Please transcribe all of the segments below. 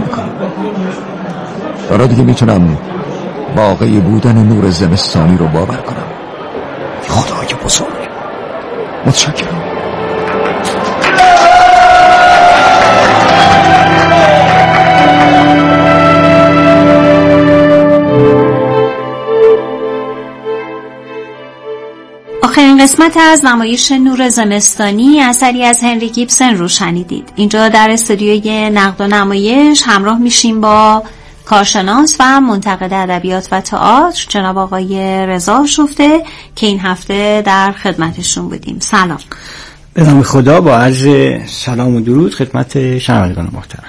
میکنم. حالا دیگه میتونم واقعی بودن نور زمستانی رو باور کنم. خدای بزرگ، متشکرم. آخرین قسمت از نمایش نور زمستانی اثری از هنری گیبسن رو شنیدید. اینجا در استودیوی نقد و نمایش همراه میشیم با کارشناس و منتقد ادبیات و تئاتر جناب آقای رضا شفته که این هفته در خدمتشون بودیم. سلام. به نام خدا، با عرض سلام و درود خدمت شنوندگان محترم.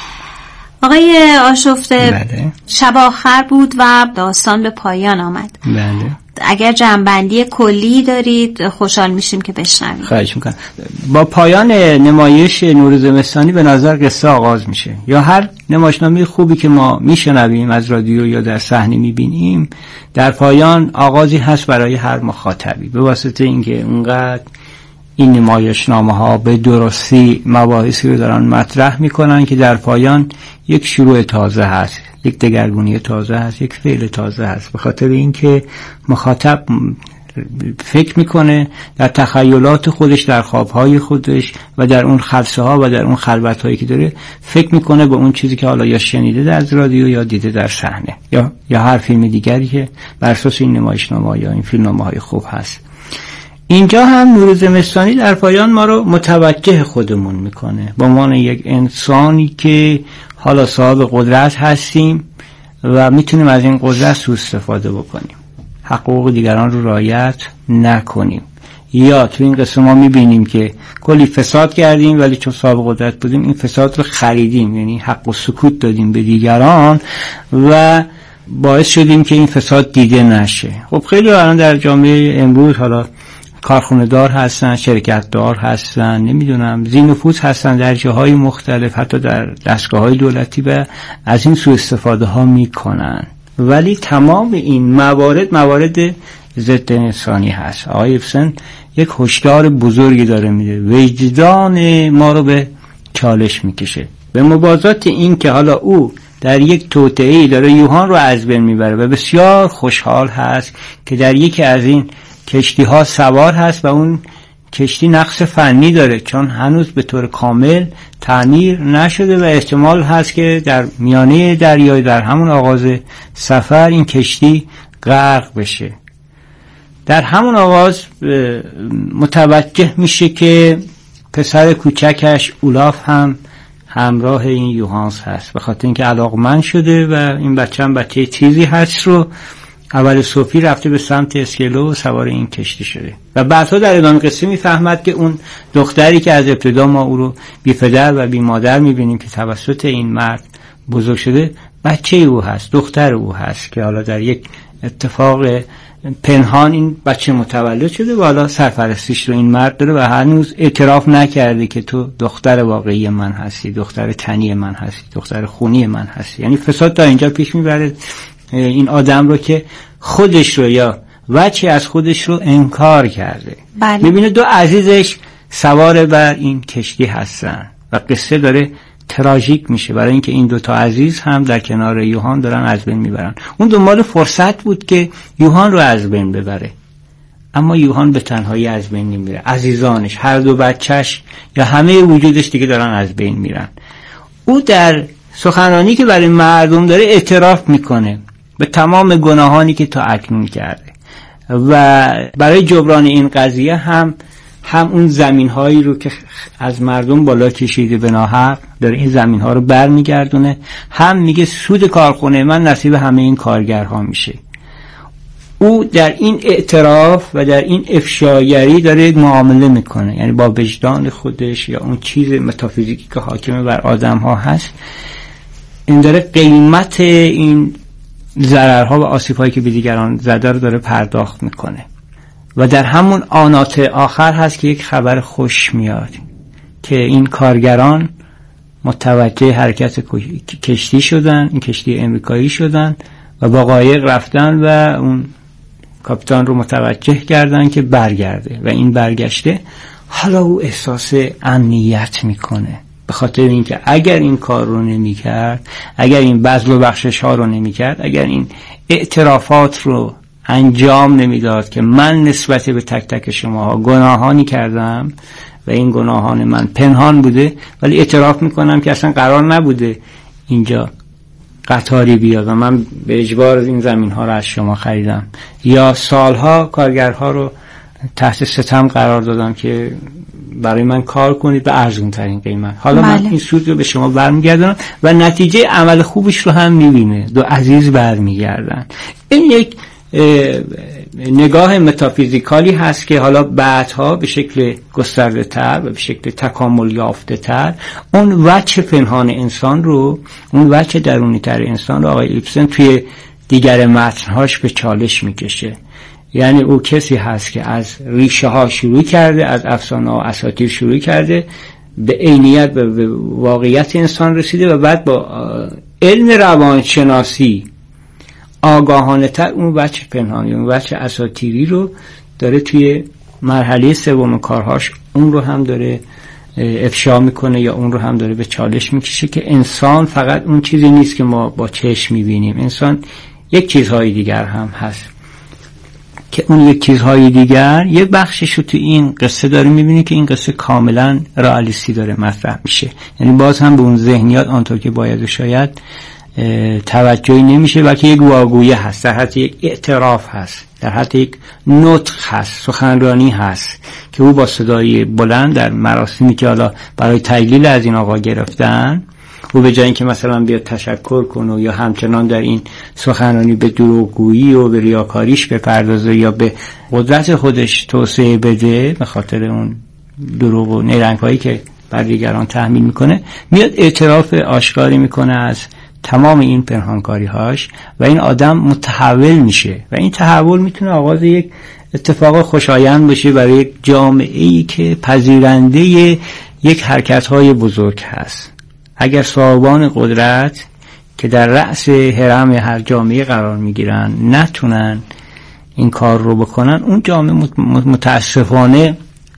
آقای آشفته، بله. شب آخر بود و داستان به پایان آمد. بله. اگر جنبندی کلی دارید خوشحال میشیم که بشنویم. خواهش میکنم. با پایان نمایش نور زمستانی به نظر قصه آغاز میشه، یا هر نمایشنامه خوبی که ما میشنویم از رادیو یا در صحنه میبینیم، در پایان آغازی هست برای هر مخاطبی، به واسطه اینکه اونقدر این نمایشنامه ها به درستی مباحثی رو دارن مطرح میکنن که در پایان یک شروع تازه هست، یک دگرگونی تازه هست، یک فعل تازه هست، به خاطر اینکه مخاطب فکر میکنه در تخیلات خودش، در خوابهای خودش و در اون خلسه ها و در اون خلوت هایی که داره فکر میکنه به اون چیزی که حالا یا شنیده در رادیو یا دیده در صحنه یا هر فیلم دیگری که بر اساس این نمایشنامه یا این فیلمنامه های خوب هست. اینجا هم نور زمستانی در پایان ما رو متوجه خودمون میکنه به عنوان یک انسانی که حالا صاحب قدرت هستیم و میتونیم از این قدرت سوء استفاده بکنیم، حقوق دیگران رو رعایت نکنیم، یا تو این قصه ما میبینیم که کلی فساد کردیم ولی چون صاحب قدرت بودیم این فساد رو خریدیم، یعنی حق و سکوت دادیم به دیگران و باعث شدیم که این فساد دیده نشه. خب خیلی الان در جامعه امروز حالا کارخونه دار هستن، شرکت دار هستن، نمیدونم ذی نفوذ هستن در جاهای مختلف، حتی در دستگاه‌های دولتی، و از این سوء استفاده ها میکنن. ولی تمام این موارد ضد انسانی هست. آقای گیبسن یک هشدار بزرگی داره میده، وجدان ما رو به چالش میکشه به موازات این که حالا او در یک توطئه‌ای داره یوهان رو از بین میبره و بسیار خوشحال هست که در یکی از این کشتی ها سوار هست و اون کشتی نقص فنی داره چون هنوز به طور کامل تعمیر نشده و احتمال هست که در میانه دریای در همون آغاز سفر این کشتی غرق بشه. در همون آغاز متوجه میشه که پسر کوچکش اولاف هم همراه این یوهانس هست، به خاطر اینکه علاقمند شده و این بچه هم بچه تیزی هست رو اول صبحی رفته به سمت اسکلو و سوار این کشتی شده و بعدها در ادامه قصه میفهمد که اون دختری که از ابتدا ما او رو بی پدر و بی مادر میبینیم که توسط این مرد بزرگ شده، بچه او هست، دختر او هست که حالا در یک اتفاق پنهان این بچه متولد شده و حالا سرپرستیش رو این مرد داره و هنوز اعتراف نکرده که تو دختر واقعی من هستی، دختر تنی من هستی، دختر خونی من هستی. یعنی فساد تا اینجا پیش میبره این آدم رو که خودش رو یا وجهی از خودش رو انکار کرده. بله. میبینه دو عزیزش سوار بر این کشتی هستن و قصه داره تراژیک میشه برای اینکه این دوتا عزیز هم در کنار یوهان دارن از بین میبرن. اون دنبال فرصت بود که یوهان رو از بین ببره، اما یوهان به تنهایی از بین نمیره، عزیزانش، هر دو بچهش یا همه وجودش دیگه دارن از بین میرن. او در سخنرانی که برای مردم داره اعتراف میکنه به تمام گناهانی که تا اکنون کرده و برای جبران این قضیه هم اون زمین‌هایی رو که از مردم بالا کشیده به ناحق داره این زمین‌ها رو برمیگردونه، هم میگه سود کارخونه من نصیب همه این کارگرها میشه. او در این اعتراف و در این افشاگری داره معامله میکنه، یعنی با وجدان خودش یا اون چیز متافیزیکی که حاکم بر آدم‌ها هست، این داره قیمت این ضررها و آسیب‌هایی که به دیگران زده رو داره پرداخت میکنه. و در همون آنات آخر هست که یک خبر خوش میاد که این کارگران متوجه حرکت کشتی شدن، این کشتی امریکایی شدن و با قایق رفتن و اون کاپیتان رو متوجه کردن که برگرده و این برگشته. حالا او احساس امنیت میکنه به به خاطر اینکه اگر این کار رو نمی کرد، اگر این بذل و بخشش ها رو نمی کرد، اگر این اعترافات رو انجام نمی داد که من نسبت به تک تک شما گناهانی کردم و این گناهان من پنهان بوده، ولی اعتراف میکنم که اصلا قرار نبوده اینجا قطاری بیاد و من به اجبار این زمین ها رو از شما خریدم، یا سالها کارگرها رو تحت ستم قرار دادم که برای من کار کنید به ارزون ترین قیمت، حالا من این سود رو به شما برمیگردم و نتیجه عمل خوبش رو هم میبینه، دو عزیز برمیگردن. این یک نگاه متافیزیکالی هست که حالا بعدها به شکل گسترده تر و به شکل تکامل یافته تر اون وجه پنهان انسان رو، اون وجه درونی تر انسان رو آقای ایبسن توی دیگر متنهاش به چالش میکشه. یعنی او کسی هست که از ریشه ها شروع کرده، از افسانه و اساطیر شروع کرده، به عینیت به واقعیت انسان رسیده و بعد با علم روانشناسی آگاهانه تر اون بچه پنهانی، اون بچه اساطیری رو داره توی مرحله سوم کارهاش اون رو هم داره افشا میکنه یا اون رو هم داره به چالش میکشه که انسان فقط اون چیزی نیست که ما با چشم میبینیم، انسان یک چیزهای دیگر هم هست که اون یک چیزهای دیگر یه بخشش رو تو این قصه داره میبینی که این قصه کاملا رئالیستی داره مطرح میشه، یعنی باز هم به اون ذهنیات آنطور که باید و شاید توجهی نمیشه، بلکه یک واگویه هست، در حد یک اعتراف هست، در حد یک نطق هست، سخنرانی هست که او با صدای بلند در مراسمی که حالا برای تجلیل از این آقا گرفتن، او به جای اینکه مثلا بیاد تشکر کنه یا همچنان در این سخنرانی به دروغگویی و به ریاکاریش بپردازه یا به قدرت خودش توسعه بده به خاطر اون دروغ و نیرنگ‌هایی که بر دیگران تحمیل میکنه، میاد اعتراف آشکاری میکنه از تمام این پنهانکاری‌هاش و این آدم متحول میشه و این تحول میتونه آغاز یک اتفاق خوشایند باشه برای یک جامعه‌ای که پذیرنده یک حرکت‌های بزرگ هست. اگر صاحبان قدرت که در رأس هرم هر جامعه قرار میگیرن نتونن این کار رو بکنن، اون جامعه متاسفانه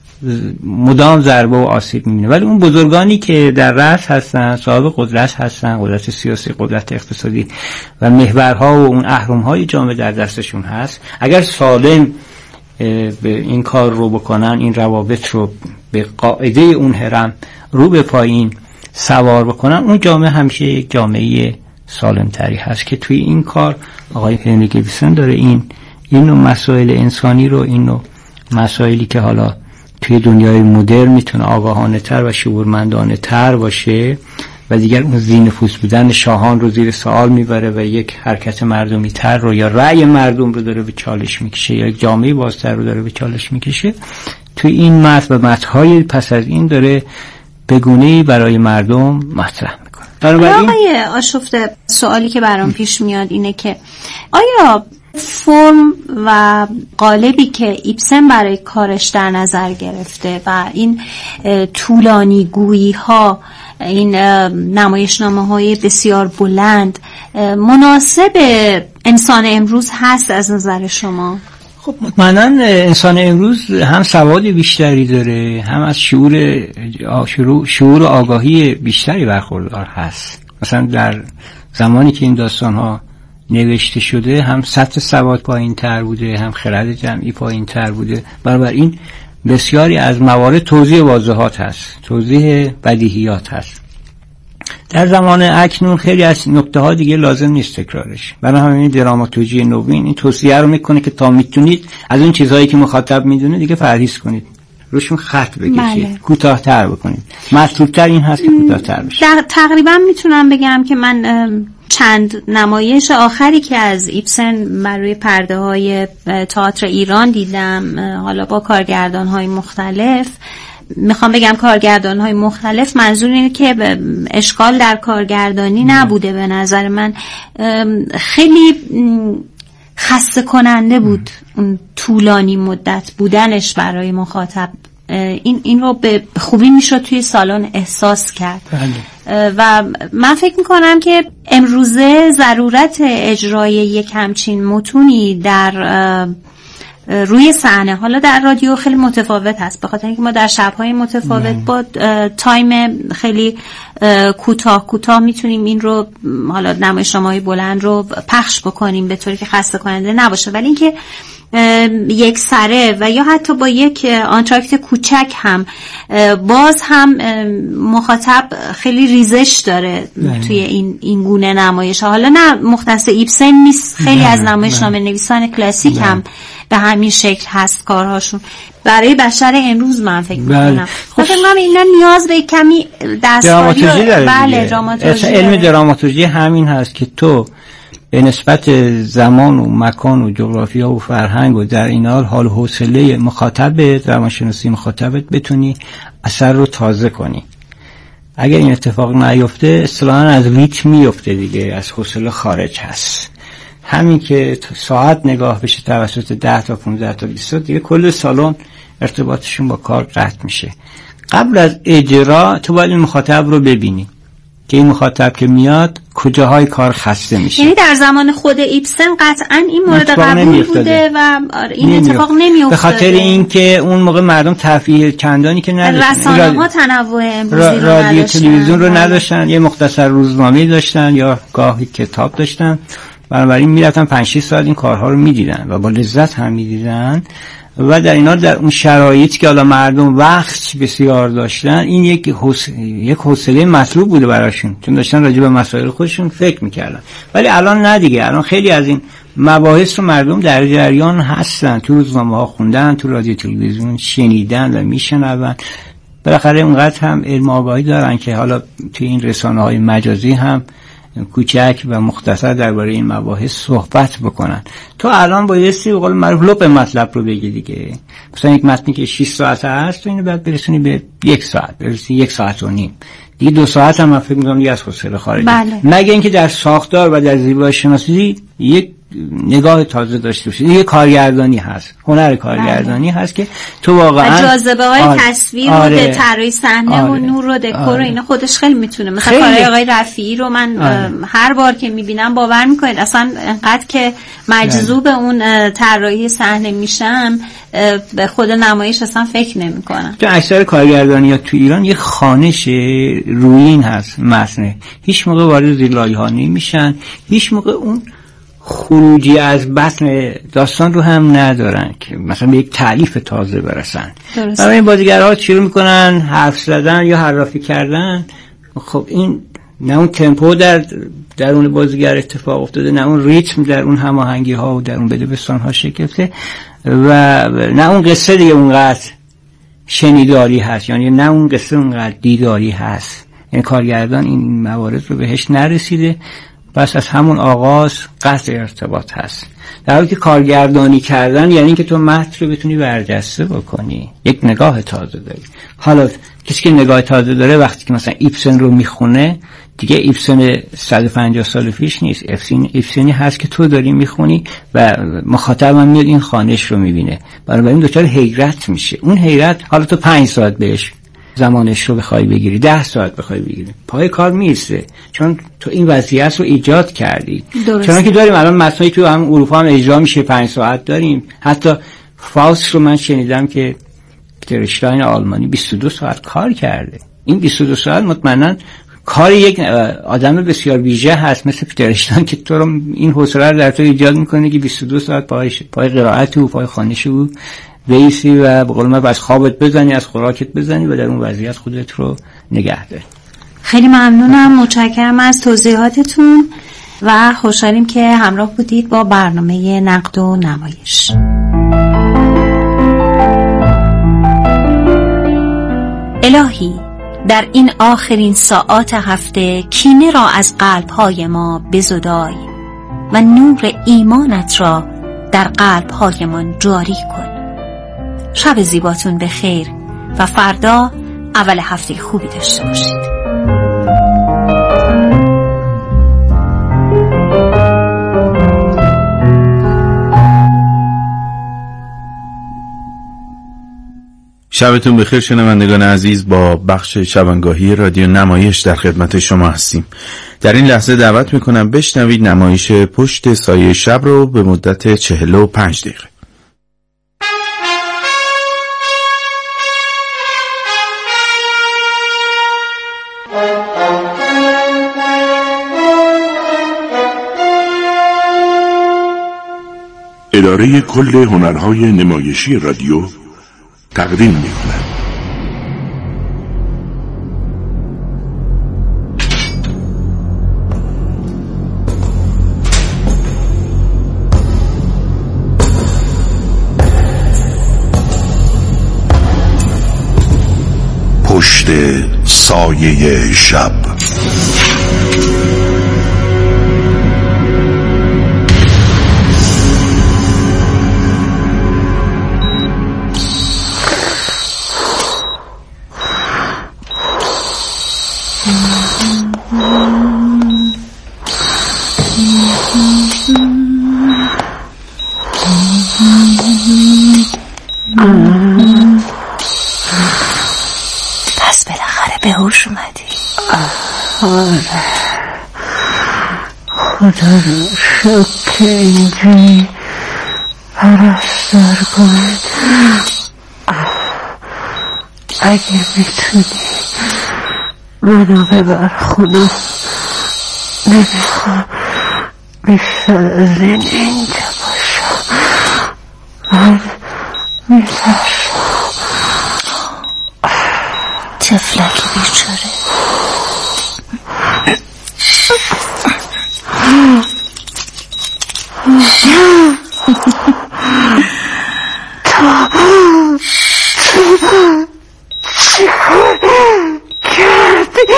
مدام ضربه و آسیب می‌بینه، ولی اون بزرگانی که در رأس هستن، صاحب قدرت هستن، قدرت سیاسی، قدرت اقتصادی و محورها و اون اهرم‌های جامعه در دستشون هست، اگر سالم به این کار رو بکنن، این روابط رو به قاعده اون هرم رو به پایین سوار بکنن، اون جامعه همیشه یک جامعه سالمتری هست که توی این کار آقای هنری گیبسن داره این نوع مسائل انسانی رو، این نوع مسائلی که حالا توی دنیای مدرن میتونه آگاهانه تر و شعورمندانه تر باشه و دیگر اون ذی‌نفوس بودن شاهان رو زیر سوال میبره و یک حرکت مردمی تر رو یا رأی مردم رو داره به چالش میکشه یا یک جامعه بازتر رو داره به چالش میکشه. توی این متن و متن‌های پس از این داره بگونه‌ای برای مردم مطرح میکنه. آقای آشفته، سوالی که برام پیش میاد اینه که آیا فرم و قالبی که ایبسن برای کارش در نظر گرفته و این طولانی گویی ها، این نمایشنامه های بسیار بلند مناسب انسان امروز هست از نظر شما؟ خب مطمئنا انسان امروز هم سواد بیشتری داره، هم از شعور و آگاهی بیشتری برخوردار هست. مثلا در زمانی که این داستان ها نوشته شده هم سطح سواد پایین تر بوده، هم خرد جمعی پایین تر بوده، بنابراین بسیاری از موارد توضیح واضحات هست، توضیح بدیهیات هست. در زمان اکنون خیلی از نکته ها دیگه لازم نیست تکرارش، برای همین دراماتورژی نوین این توصیه رو میکنه که تا میتونید از اون چیزهایی که مخاطب میدونه دیگه پرهیز کنید، روشون خط بکشید، کوتاه‌تر بکنید. مطلوب‌تر این هست که کوتاه‌تر بشه. تقریبا میتونم بگم که من چند نمایش آخری که از ایبسن بر روی پرده های تئاتر ایران دیدم، حالا با کارگردان های مختلف، میخوام بگم کارگردان های مختلف، منظور اینه که اشکال در کارگردانی نبوده، به نظر من خیلی خسته کننده بود اون طولانی مدت بودنش برای مخاطب. این رو به خوبی میشد توی سالن احساس کرد. و من فکر میکنم که امروزه ضرورت اجرای یک همچین متونی در روی صحنه. حالا در رادیو خیلی متفاوت هست، به خاطر اینکه ما در شب‌های متفاوت با تایم خیلی کوتاه میتونیم این رو، حالا نمایشنامه‌های بلند رو پخش بکنیم به طوری که خسته کننده نباشه، ولی اینکه یک سره و یا حتی با یک آنتراکت کوچک هم باز هم مخاطب خیلی ریزش داره توی این گونه نمایش. حالا نه مختص ایبسن نیست، خیلی از نمایشنامه نویسان کلاسیک هم به همین شکل هست کارهاشون. برای بشر امروز من فکر می‌کنم فکر کنم اینا نیاز به کمی دستکاری داره. بله، دراماتورژی. علم دراماتورژی همین هست که تو به نسبت زمان و مکان و جغرافیا و فرهنگ و در این حال و حوصله مخاطب، روانشناسی مخاطبت بتونی اثر رو تازه کنی. اگر این اتفاق نیفته اصطلاحاً از ریتم میفته دیگه، از حوصله خارج هست. همین که ساعت نگاه بشه توسط 10 تا 15 تا 20 تا دیگه کل سالن ارتباطشون با کار قطع میشه. قبل از اجرا تو باید این مخاطب رو ببینی که این مخاطب که میاد کجاهای کار خسته میشه. یعنی در زمان خود ایبسن قطعا این مورد قبول بوده و این اتفاق نمیافتاده، به خاطر اینکه اون موقع مردم تفریح چندانی که نداشتن، رسانه‌ها تنوع امروزی رو رادیو تلویزیون رو نداشتن، یه مختصر روزنامه داشتن یا گاهی کتاب داشتن، بنابراین میرفتن 5-6 ساعت این کارها رو میدیدن و با لذت هم میدیدن و در اینا در اون شرایطی که حالا مردم وقت بسیار داشتن، این یک حوصله مطلوب بوده براشون، چون داشتن راجع به مسائل خودشون فکر میکردن. ولی الان نه دیگه، الان خیلی از این مباحث رو مردم در جریان هستن، تو روزنامه‌ها خوندن، تو رادیو تلویزیون شنیدن و میشنون. بالاخره اونقدر هم علم آگاهی دارن که حالا تو این رسانه‌های مجازی هم کوچک و مختصر درباره این مباحث صحبت بکنن. تو الان بایستی به قول معروف لب مطلب رو بگی دیگه. مثلا یک متنی که 6 ساعت هست تو اینو بعد برسونی به 1 ساعت، برسی 1 ساعت و نیم دیگه، 2 ساعت هم من فکر می‌کنم دیگه از حوصله خارجه. مگه اینکه در ساختار و در زیبایی شناسی یک نگاه تازه داشته باشید. یه کارگردانی هست، هنر کارگردانی هست که تو واقعا جاذبه‌های تصویر و طراحی صحنه و نور و دکور و اینا خودش خیلی میتونه. مثلا کارهای آقای رفیعی رو من هر بار که میبینم باور میکنید اصلا انقدر که مجذوب اون طراحی صحنه میشم به خود نمایش اصلا فکر نمیکنم. تو اکثر کارگردانی‌ها تو ایران یه خانش رویین هست متنه، هیچ موقع وارد زیرلایه‌ها نمیشن، هیچ موقع اون خروجی از بطن داستان رو هم ندارن که مثلا به یک تألیف تازه برسن. برای این بازیگرها شروع میکنن حرف زدن یا حرافی کردن. خب این نه اون تمپو در اون بازیگر اتفاق افتاده، نه اون ریتم در اون هماهنگی ها و در اون بدبستان ها شکل گرفته و نه اون قصه دیگه اونقدر شنیداری هست، یعنی نه اون قصه اونقدر دیداری هست. این کارگردان این موارد رو بهش نرسیده، پس از همون آغاز قطع ارتباط هست. در حالی که کارگردانی کردن یعنی که تو متن رو بتونی برجسته بکنی، یک نگاه تازه داری. حالا کسی که نگاه تازه داره وقتی که مثلا ایبسن رو میخونه دیگه ایبسن 150 سال پیش نیست، ایبسنی هست که تو داری میخونی و مخاطب هم میاد این خوانش رو میبینه، بنابراین دچار حیرت میشه. اون حیرت حالا تو 5 ساعت بهش زمانش رو بخوای بگیری، 10 ساعت بخوای بگیری، پای کار میرسه، چون تو این وضعیت رو ایجاد کردی. چون که داریم الان متنایی تو هم اروپا هم اجرا میشه 5 ساعت داریم. حتی فاوست رو من شنیدم که پیتر اشتاین آلمانی 22 ساعت کار کرده. این 22 ساعت مطمئنا کار یک آدم بسیار ویژه هست مثل پیتر اشتاین که تو رو این حوصله رو در تو ایجاد میکنه که 22 ساعت پای قرائت و پای خوانش او بیسی و به قول من از خوابت بزنی، از خوراکت بزنی و در اون وضعیت خودت رو نگه داری. خیلی ممنونم، متشکرم از توضیحاتتون و خوشحالیم که همراه بودید با برنامه نقد و نمایش. الهی در این آخرین ساعات هفته کینه را از قلب‌های ما بزدای و نور ایمانت را در قلب‌هایمان جاری کن. شب زیباتون به خیر و فردا اول هفته خوبی داشته باشید. شبتون بخیر شنوندگان عزیز، با بخش شبانگاهی رادیو نمایش در خدمت شما هستیم. در این لحظه دعوت میکنم بشنوید نمایش پشت سایه شب رو به مدت 45 دقیقه. اداره کل هنرهای نمایشی رادیو تقدیم می‌کند. پشت سایه شب. پس بالاخره به هوش اومدی. آره، خدا رو شکر اینجایی پرستار کنید. اگه میتونی منو ببر خونه، نمیخوام بیشتر از این اینجا باشم. من میترسم. طفلک بیچاره. چیکار کردی؟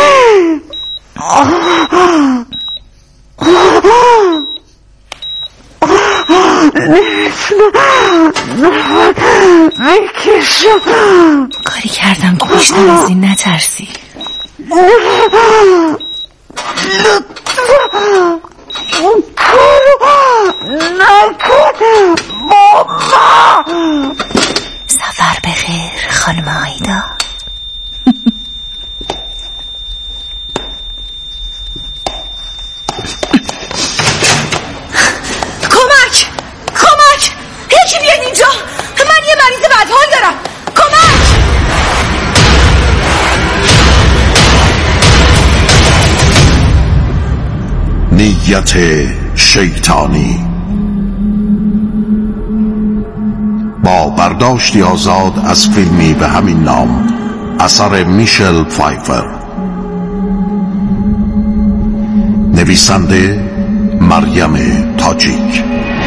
نمیتونم کاری کردم که بیشتر از این نترسی. اون کارو نکن ماما. سفر بخیر خانم آیدا. کمک یکی بیاد اینجا، من یه مریض بدحال دارم. کمک. نیت شیطانی. با برداشتی آزاد از فیلمی به همین نام اثر میشل پفایفر. نویسنده مریم تاجیک.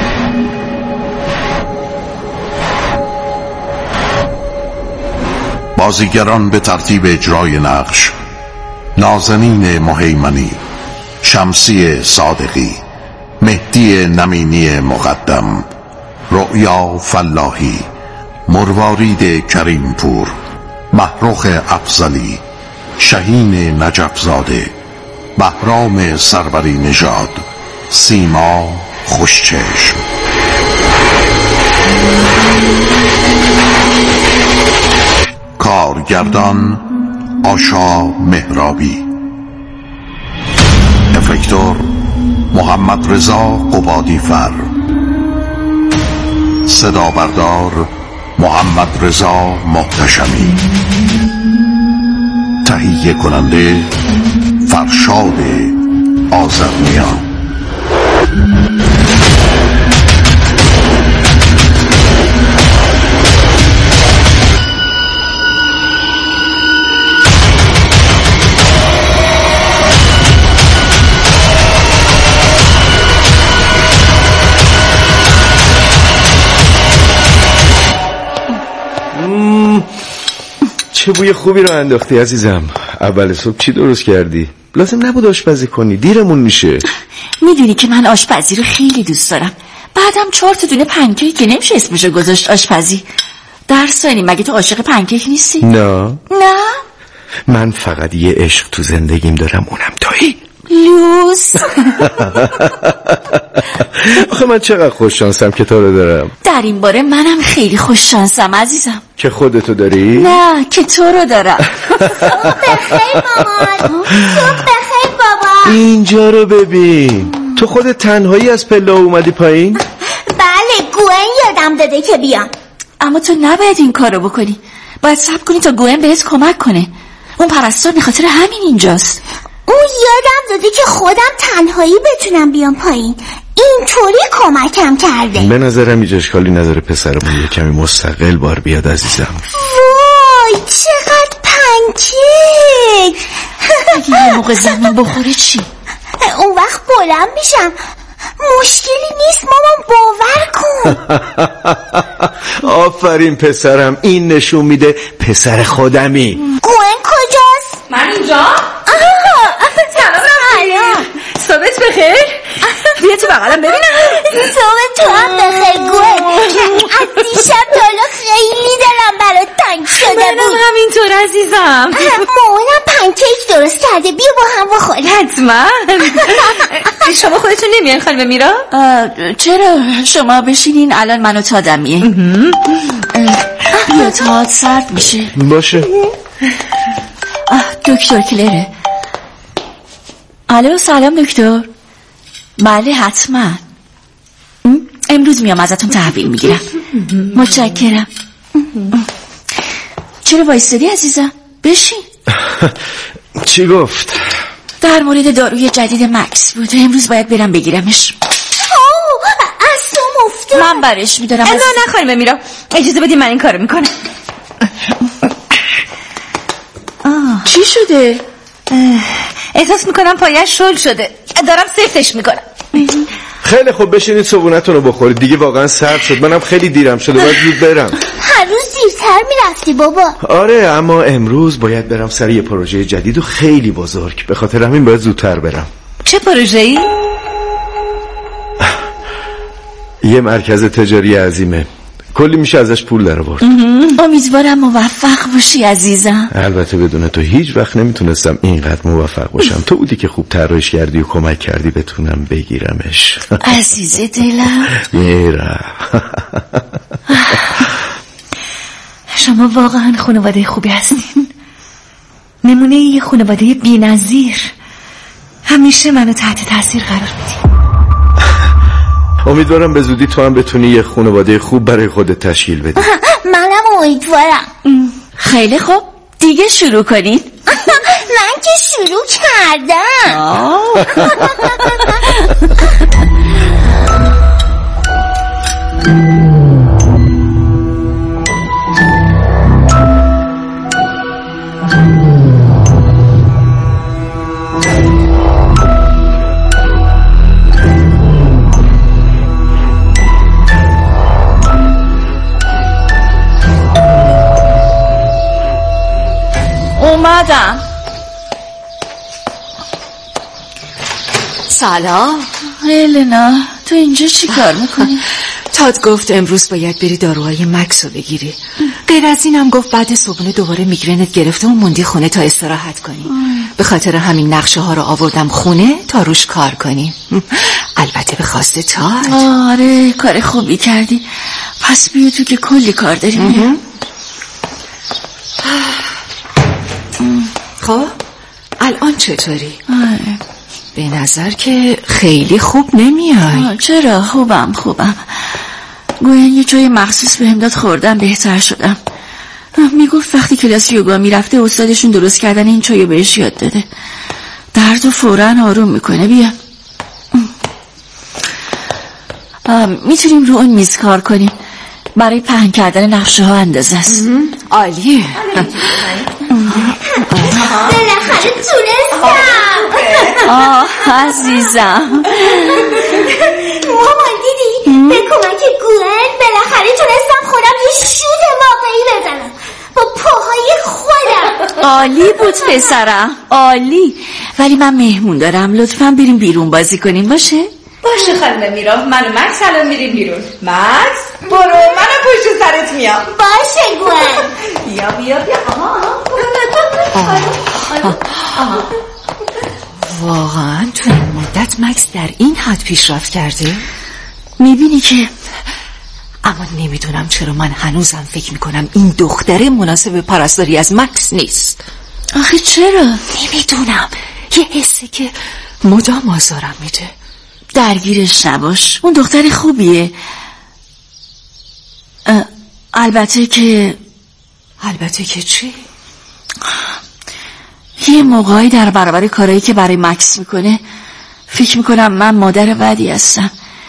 بازیگران به ترتیب اجرای نقش: نازنین مهیمنی، شمسی صادقی، مهدی نمینی مقدم، رؤیا فلاحی، مروارید کریمپور، محروخ افضلی، شهین نجفزاده، بهرام سروری نژاد، سیما خوشچشم. کارگردان آشا مهرابی. افکتور محمد رضا قبادی فر. صدا بردار محمد رضا محتشمی. تهیه کننده فرشاد آذرنیا. چه بوی خوبی رو انداختی عزیزم. اول صبح چی درست کردی؟ لازم نبود آشپزی کنی، دیرمون میشه. میدونی که من آشپزی رو خیلی دوست دارم. بعدم 4 تا دونه پنکیک که نمیشه اسمشو گذاشت آشپزی. درس داریم. مگه تو عاشق پنکیک نیستی؟ نه من فقط یه عشق تو زندگیم دارم، اونم تویی. لوس. آخه من چقدر خوش شانسم که تو رو دارم. در این باره منم خیلی خوش شانسم عزیزم. که خودتو داری؟ نه که تو رو دارم. بخیر مامان. بخیر بابا. اینجا رو ببین. تو خودت تنهایی از پله اومدی پایین؟ بله، گوئن یادم داده که بیام. اما تو نباید این کارو بکنی. باید صبر کنی تا گوئن بهت کمک کنه. اون پرستار به خاطر همین اینجاست. اون یادم داده که خودم تنهایی بتونم بیام پایین. اینطوری کمکم کرده. به نظرم هیچ اشکالی نداره پسرمون یه کمی مستقل بار بیاد عزیزم. وای چقدر پنکیک. اگه یه موقع زمین بخوره چی؟ اون وقت بلند میشم. مشکلی نیست مامان، باور کن. آفرین پسرم، این نشون میده پسر خودمی. گوئن کجاست؟ من اینجا؟ سلام. صبحت بخیر. بیا تو بغلم ببینم. صبح تو هم بخیر گوئن. از دیشب تا حالا خیلی دلم برات تنگ شده بود. منم همینطور عزیزم. مامانم پنکیک درست کرده، بیا با هم بخوریم. حتما. شما خودتون نمیان خانم میرا؟ چرا؟ شما بشینین، الان منو تادم میه. بیا تاد سرد میشه. باشه. دکتر کلره. الو سلام دکتر. بله حتما. امروز میام ازتون تحویل میگیرم. متشکرم. چرا وایستادی عزیزم؟ بشین. چی گفت؟ در مورد داروی جدید مکس بود، امروز باید برم بگیرمش. از تو مفتون من برش میدارم. نه خانم میرا، اجازه بدی من این کارو میکنم. چی شده؟ احساس میکنم پایش شل شده، دارم سفتش میکنم. خیلی خوب بشینید صبحونتون رو بخورید، دیگه واقعا سرد شد، منم خیلی دیرم شده، باید زود برم. هر روز دیرتر میرفتی بابا. آره اما امروز باید برم سر یه پروژه جدید و خیلی بزرگ، به خاطر همین باید زودتر برم. چه پروژه‌ای؟ یه مرکز تجاری عظیمه، کلی میشه ازش پول در آورد. امیدوارم موفق باشی عزیزم. البته بدون تو هیچ وقت نمیتونستم اینقدر موفق باشم. تو بودی که خوب طراحیش کردی و کمک کردی بتونم بگیرمش. عزیز دلم. میرا. شما واقعا خانواده خوبی هستین، نمونه یه خانواده بی‌نظیر. همیشه منو تحت تاثیر قرار میدی. امیدوارم به زودی تو هم بتونی یه خانواده خوب برای خودت تشکیل بدی. منم امیدوارم. خیلی خوب، دیگه شروع کنین. من که شروع کردم. اومدم. سلام. هلنا، تو اینجا چی کار میکنی؟ تاد گفت امروز باید بری داروهای مکس رو بگیری. غیر از اینم گفت بعد صبحونه دوباره میگرنت گرفته و موندی خونه تا استراحت کنی. به خاطر همین نقشه ها رو آوردم خونه تا روش کار کنی. البته به خواست تاد. آره کار خوبی کردی. پس بیا تو که کلی کار داریم. خب الان چطوری؟ به نظر که خیلی خوب نمیای. چرا؟ خوبم. گوین یه جای مخصوص بهم داد خوردم بهتر شدم. میگفت وقتی کلاس یوگا میرفته استادشون درست کردن این چایو بهش یاد داده. دردو فوراً آروم میکنه. بیا میتونیم رو اون میز کار کنیم. برای پهن کردن نقشه ها اندازه است. عالیه. بالاخره تونستم. عزیزم. مامان دیدی؟ به کمک گوئن بالاخره تونستم خودم یه شوت واقعی بزنم با پاهای خودم. عالی بود پسرم، عالی. ولی من مهمون دارم، لطفاً بریم بیرون بازی کنیم. باشه خانم میرا، من و مکس الان میریم بیرون. مکس برو، منم پشت سرت میام. باشه گوئن. بیا. واقعا تو این مدت مکس در این حد پیشرفت کرده؟ میبینی که اما نمیدونم چرا من هنوزم فکر میکنم این دختره مناسب پرستاری از مکس نیست. آخه چرا؟ نمیدونم، یه حسی که مدام آزارم میده. درگیرش نباش، اون دختر خوبیه. البته که چی؟ یه موقعی در برابر کارهایی که برای مکس میکنه فکر میکنم من مادر بدی هستم.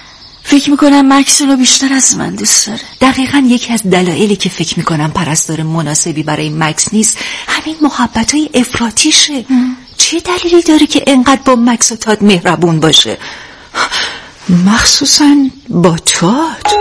فکر میکنم مکس رو بیشتر از من دوست داره. دقیقاً یکی از دلایلی که فکر میکنم پرستار مناسبی برای مکس نیست همین محبتای افراطیشه. چه دلیلی داره که انقدر با مکس و تاد مهربون باشه، مخصوصاً با تاد؟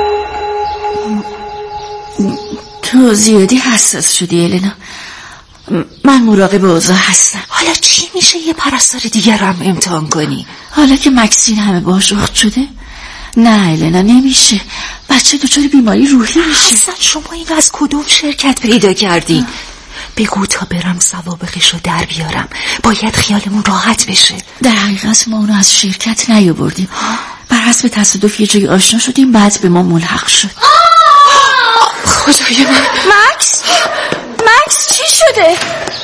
تو زیادی حساس شدی النا. من مراقب اوضاع هستم. حالا چی میشه یه پرستار دیگر رو هم امتحان کنی؟ حالا که مکسین همه باش اخت شده؟ نه النا نمیشه، بچه دچار بیماری روحی میشه. اصلا شما این رو از کدوم شرکت پیدا کردی؟ بگو تا برم سوابقش رو در بیارم، باید خیالمون راحت بشه. در حقیقت ما اونو از شرکت نیاوردیم، بر حسب تصادف یه جایی آشنا شدیم، بعد به ما ملحق شد. خدای من. مکس چی شده؟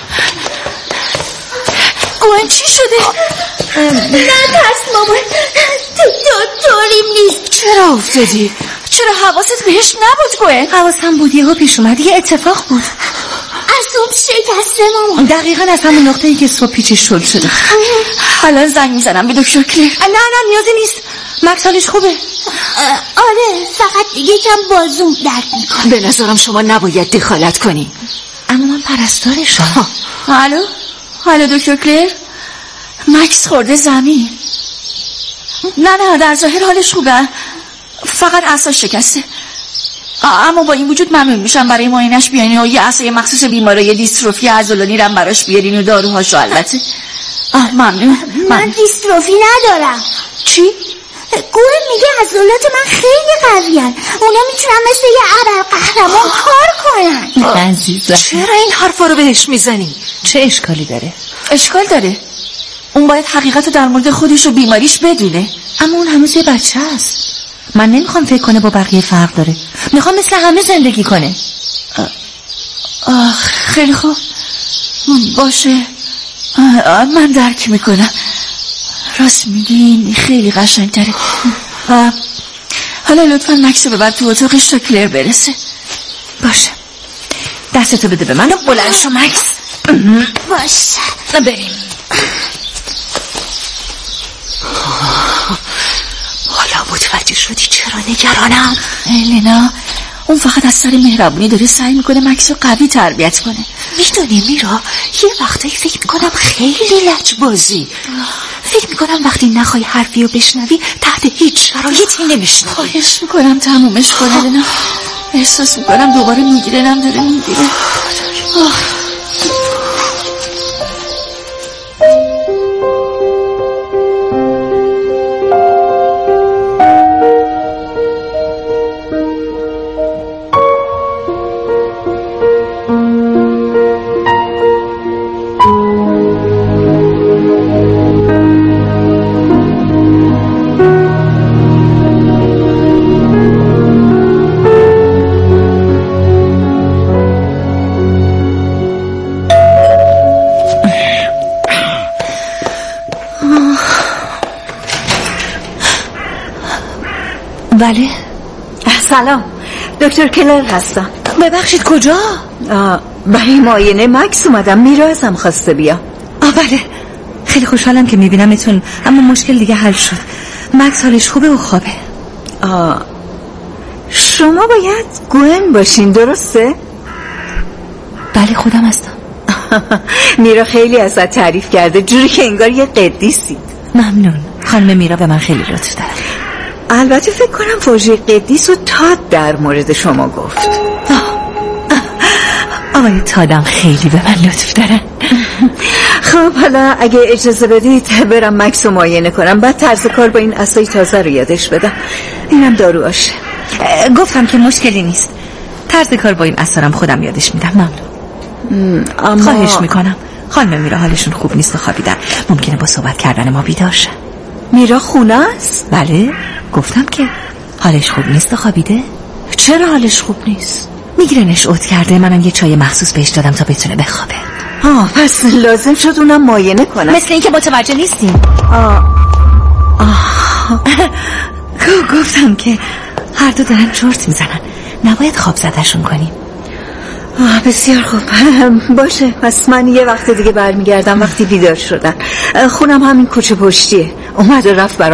گوهن چی شده؟ نه ترس مامان، طوریم نیست. چرا افتادی؟ چرا حواست بهش نبود گوهن؟ حواسم بود، یهو پیش اومد، یه اتفاق بود. اعصاب شکسته مامان. دقیقاً از همون نقطه‌ای که صبح پیچش شل شده. الان زنگ میزنم به دکتر کلیر. نه نیازی نیست، مکس حالش خوبه. آره فقط یکم بازوم درد میکنه. به نظرم شما نباید دخالت کنی. اما من پرستارشم. الو دکتر کلیر، مکس خورده زمین. نه در ظاهر حالش خوبه، فقط اعصاب شکسته. اما با این وجود ممنون میشم برای معاینش بیاین و یه عصای مخصوص بیماری دیستروفی عضلانی رم براش بیارین و داروهاشو. البته ممنون. من دیستروفی ندارم. چی؟ گوهن میگه عضلات من خیلی قویان، اونا میتونن مثل یه ابرقهرمان کار کنن. عزیزم چرا این حرفا رو بهش میزنی؟ چه اشکالی داره؟ اشکال داره، اون باید حقیقت رو در مورد خودش و بیماریش بدونه. اما اون هنوز یه بچه است. من نمیخوام فکر کنه با بقیه فرق داره، میخوام مثل همه زندگی کنه. خیلی خوب باشه، من درک میکنم. راست میگین، خیلی قشنگتره. حالا لطفا مکس رو ببر تو اتاقش تا کلیر برسه. باشه، دستتو بده به من و بلند شو مکس. باشه بریم. حالا متوجه شدی چرا نگرانم؟ لینا، اون فقط از سر مهربونی داره سعی میکنه مکس رو قوی تربیت کنه. میدونی میرا، یه وقتایی فکر میکنم خیلی لجبازی. فکر میکنم وقتی نخوای حرفی رو بشنوی تحت هیچ شرایطی نمیشنوی. خواهش میکنم تمومش کنه لینا، احساس میکنم دوباره میگیرنم داره میگیره. بله سلام، دکتر کلر هستم. ببخشید کجا؟ برای معاینه مکس اومدم، میرا ازم خواسته بیام. بله خیلی خوشحالم که میبینمتون، اما مشکل دیگه حل شد. مکس حالش خوبه و خوابه. شما باید گوهن باشین درسته؟ بله خودم هستم. میرا خیلی ازت تعریف کرده، جوری که انگار یه قدیسید. ممنون، خانم میرا به من خیلی لطف داره. البته فکر کنم واژه قدیس و تاد در مورد شما گفت. آقای تادم خیلی به من لطف داره. خب حالا اگه اجازه بدید برم مکس رو معاینه کنم، بعد طرز کار با این عصای تازه رو یادش بدم. اینم داروهاشه. گفتم که مشکلی نیست، طرز کار با این عصارم خودم یادش میدم. ممنون. اما خواهش میکنم. خانم میرا حالشون خوب نیست و خوابیدن، ممکنه با صحبت کردن ما بیدار شن. میرا خونه است؟ بله گفتم که حالش خوب نیست و خوابیده. چرا حالش خوب نیست؟ میگرنش عود کرده، منم یه چای مخصوص بهش دادم تا بتونه بخوابه. پس لازم شد اونم معاینه کنم. مثل اینکه متوجه نیستیم. گفتم که هر دو دارن چرت میزنن، نباید خواب زدشون کنیم. بسیار خوب، باشه. پس من یه وقت دیگه برمیگردم وقتی بیدار شدن. خونم همین کوچه پشتیه. اومد و رفت برام